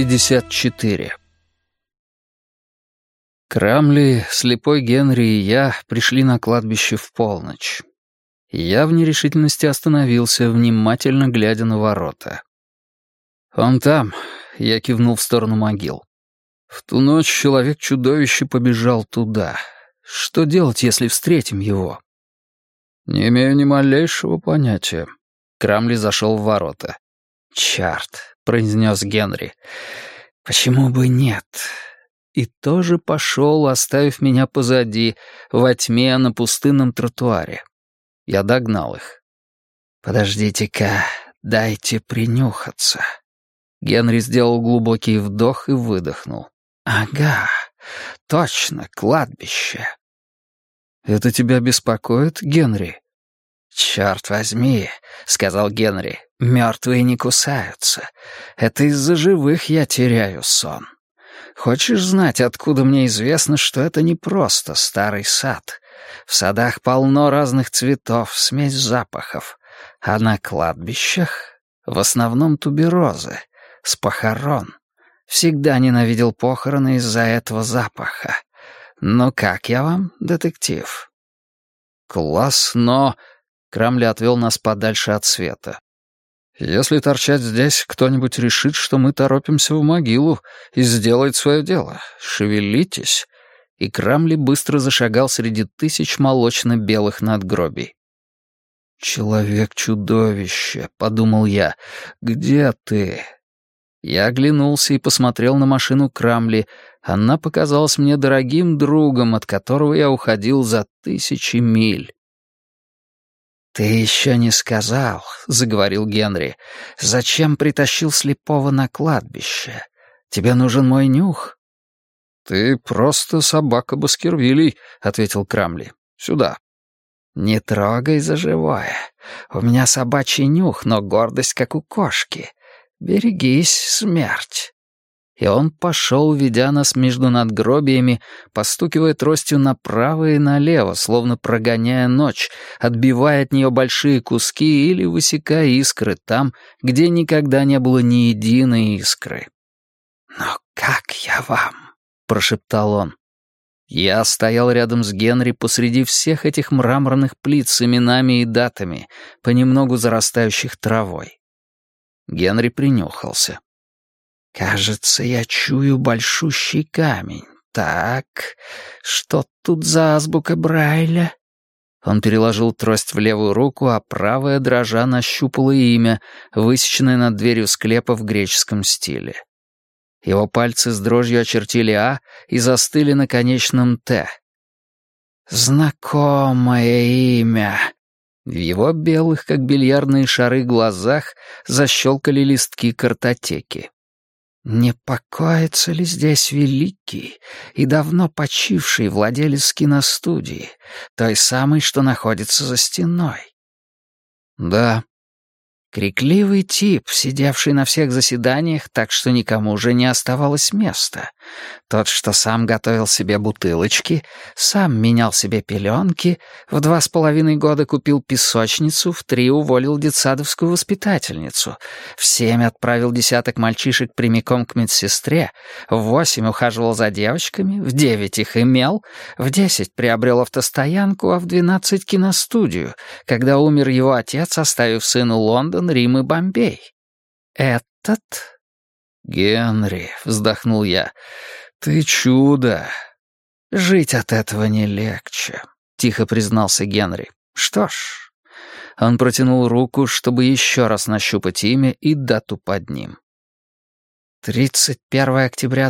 54. Крамли, слепой Генри и я пришли на кладбище в полночь. Я в нерешительности остановился, внимательно глядя на ворота. «Он там», — я кивнул в сторону могил. «В ту ночь человек-чудовище побежал туда. Что делать, если встретим его?» «Не имею ни малейшего понятия». Крамли зашел в ворота. «Чёрт», — произнес Генри. «Почему бы нет?» И тоже пошел, оставив меня позади, во тьме на пустынном тротуаре. Я догнал их. «Подождите-ка, дайте принюхаться». Генри сделал глубокий вдох и выдохнул. «Ага, точно, кладбище». «Это тебя беспокоит, Генри?» «Черт возьми», — сказал Генри, — «мертвые не кусаются. Это из-за живых я теряю сон. Хочешь знать, откуда мне известно, что это не просто старый сад? В садах полно разных цветов, смесь запахов. А на кладбищах в основном туберозы, с похорон. Всегда ненавидел похороны из-за этого запаха. Ну как я вам, детектив?» «Класс, но...» Крамли отвел нас подальше от света. «Если торчать здесь, кто-нибудь решит, что мы торопимся в могилу, и сделает свое дело. Шевелитесь». И Крамли быстро зашагал среди тысяч молочно-белых надгробий. «Человек-чудовище», — подумал я, — «где ты?» Я оглянулся и посмотрел на машину Крамли. Она показалась мне дорогим другом, от которого я уходил за тысячи миль. «Ты еще не сказал», — заговорил Генри, — «зачем притащил слепого на кладбище? Тебе нужен мой нюх?» «Ты просто собака Баскервилей», — ответил Крамли. «Сюда». «Не трогай за живое. У меня собачий нюх, но гордость, как у кошки. Берегись, смерть». И он пошел, ведя нас между надгробиями, постукивая тростью направо и налево, словно прогоняя ночь, отбивая от нее большие куски или высекая искры там, где никогда не было ни единой искры. «Но как я вам?» — прошептал он. Я стоял рядом с Генри посреди всех этих мраморных плит с именами и датами, понемногу зарастающих травой. Генри принюхался. «Кажется, я чую большущий камень. Так, что тут за азбука Брайля?» Он переложил трость в левую руку, а правая, дрожа, нащупала имя, высеченное над дверью склепа в греческом стиле. Его пальцы с дрожью очертили «А» и застыли на конечном «Т». «Знакомое имя». В его белых, как бильярдные шары, глазах защелкали листки картотеки. Не покоится ли здесь великий и давно почивший владелец киностудии, той самой, что находится за стеной? Да. Крикливый тип, сидевший на всех заседаниях, так что никому уже не оставалось места. Тот, что сам готовил себе бутылочки, сам менял себе пеленки, в 2,5 года купил песочницу, в 3 уволил детсадовскую воспитательницу, в 7 отправил десяток мальчишек прямиком к медсестре, в 8 ухаживал за девочками, в 9 их имел, в 10 приобрел автостоянку, а в 12 киностудию, когда умер его отец, оставив сыну Лондон, Рим и Бомбей. Этот... «Генри», — вздохнул я, — «ты чудо». «Жить от этого не легче», — тихо признался Генри. «Что ж...» Он протянул руку, чтобы еще раз нащупать имя и дату под ним. 31 октября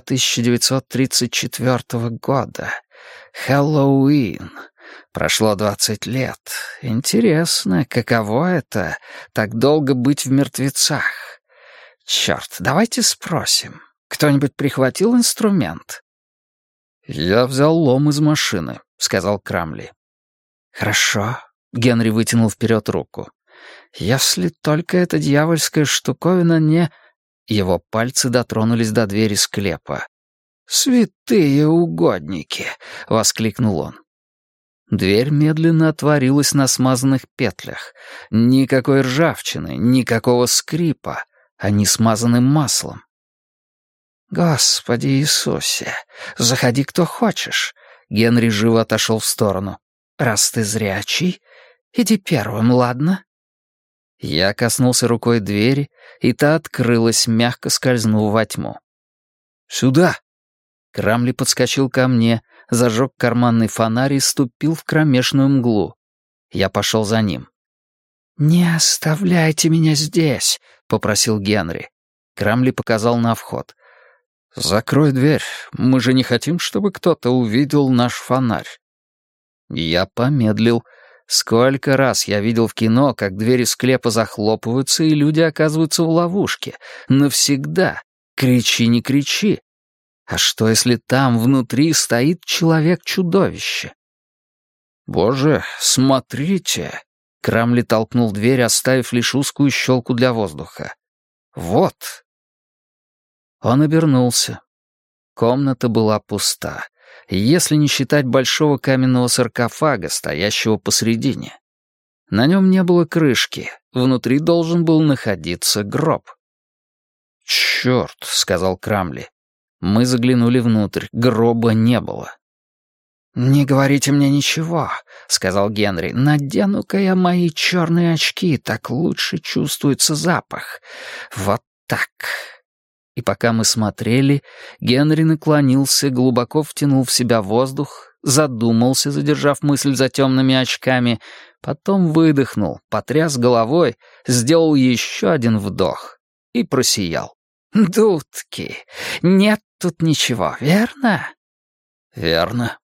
1934 года. Хэллоуин. Прошло 20 лет. Интересно, каково это — так долго быть в мертвецах? Черт, давайте спросим. Кто-нибудь прихватил инструмент? «Я взял лом из машины», — сказал Крамли. «Хорошо», — Генри вытянул вперед руку. «Если только эта дьявольская штуковина не...» Его пальцы дотронулись до двери склепа. «Святые угодники!» — воскликнул он. Дверь медленно отворилась на смазанных петлях. Никакой ржавчины, никакого скрипа. Они смазаны маслом. «Господи Иисусе, заходи кто хочешь». Генри живо отошел в сторону. «Раз ты зрячий, иди первым, ладно?» Я коснулся рукой двери, и та открылась, мягко скользнув во тьму. «Сюда!» Крамли подскочил ко мне, зажег карманный фонарь и ступил в кромешную мглу. Я пошел за ним. «Не оставляйте меня здесь», — попросил Генри. Крамли показал на вход. «Закрой дверь. Мы же не хотим, чтобы кто-то увидел наш фонарь». Я помедлил. Сколько раз я видел в кино, как двери склепа захлопываются, и люди оказываются в ловушке. Навсегда. Кричи, не кричи. А что, если там внутри стоит человек-чудовище? «Боже, смотрите!» Крамли толкнул дверь, оставив лишь узкую щелку для воздуха. «Вот!» Он обернулся. Комната была пуста, если не считать большого каменного саркофага, стоящего посредине. На нем не было крышки, внутри должен был находиться гроб. «Черт!» — сказал Крамли. Мы заглянули внутрь, гроба не было. «Не говорите мне ничего», — сказал Генри. «Надену-ка я мои черные очки, так лучше чувствуется запах. Вот так». И пока мы смотрели, Генри наклонился, глубоко втянул в себя воздух, задумался, задержав мысль за темными очками, потом выдохнул, потряс головой, сделал еще один вдох и просиял. «Дудки, нет тут ничего, верно?» «Верно».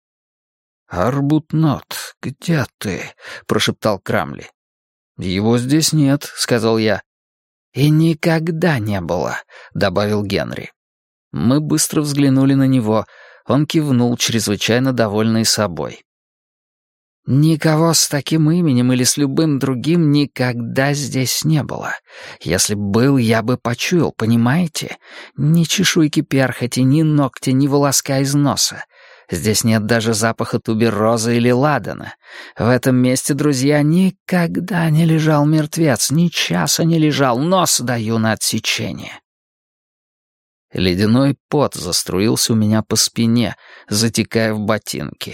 «Арбутнот, где ты?» — прошептал Крамли. «Его здесь нет», — сказал я. «И никогда не было», — добавил Генри. Мы быстро взглянули на него. Он кивнул, чрезвычайно довольный собой. «Никого с таким именем или с любым другим никогда здесь не было. Если б был, я бы почуял, понимаете? Ни чешуйки перхоти, ни ногтя, ни волоска из носа. Здесь нет даже запаха тубероза или ладана. В этом месте, друзья, никогда не лежал мертвец, ни часа не лежал, нос даю на отсечение». Ледяной пот заструился у меня по спине, затекая в ботинки.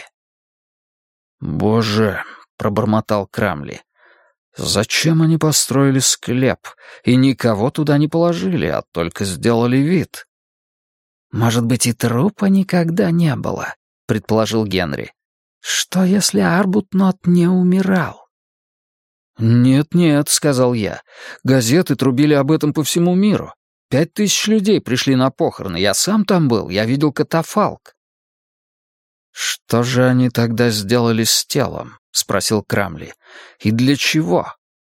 «Боже», — пробормотал Крамли, — «зачем они построили склеп и никого туда не положили, а только сделали вид?» «Может быть, и трупа никогда не было», — предположил Генри. «Что, если Арбутнот не умирал?» «Нет-нет», — сказал я. «Газеты трубили об этом по всему миру. 5000 людей пришли на похороны. Я сам там был, я видел катафалк». «Что же они тогда сделали с телом?» — спросил Крамли. «И для чего?»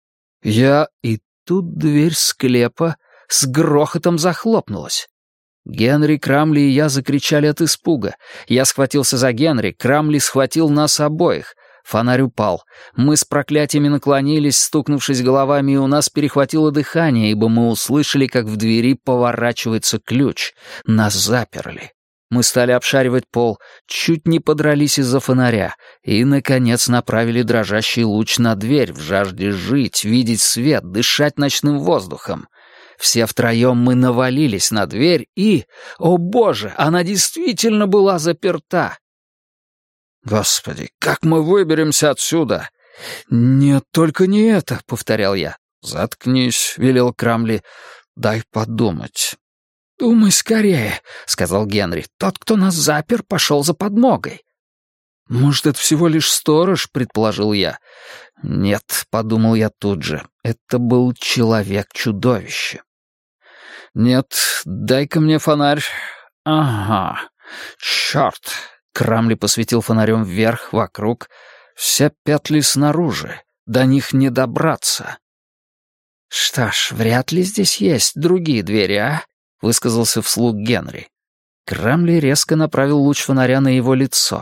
И тут дверь склепа с грохотом захлопнулась. Генри, Крамли и я закричали от испуга. Я схватился за Генри, Крамли схватил нас обоих. Фонарь упал. Мы с проклятиями наклонились, стукнувшись головами, и у нас перехватило дыхание, ибо мы услышали, как в двери поворачивается ключ. Нас заперли. Мы стали обшаривать пол, чуть не подрались из-за фонаря и, наконец, направили дрожащий луч на дверь в жажде жить, видеть свет, дышать ночным воздухом. Все втроем мы навалились на дверь и... О боже, она действительно была заперта! «Господи, как мы выберемся отсюда?» «Нет, только не это», — повторял я. «Заткнись», — велел Крамли. «Дай подумать». «Думай скорее», — сказал Генри. «Тот, кто нас запер, пошел за подмогой». «Может, это всего лишь сторож?» — предположил я. «Нет», — подумал я тут же. «Это был человек-чудовище». «Нет, дай-ка мне фонарь». «Ага, черт!» — Крамли посветил фонарем вверх, вокруг. «Все петли снаружи, до них не добраться». «Что ж, вряд ли здесь есть другие двери, а?» — высказался вслух Генри. Крамли резко направил луч фонаря на его лицо.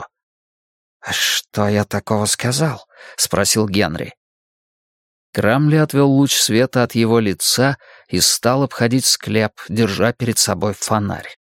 «Что я такого сказал?» — спросил Генри. Крамли отвел луч света от его лица и стал обходить склеп, держа перед собой фонарь.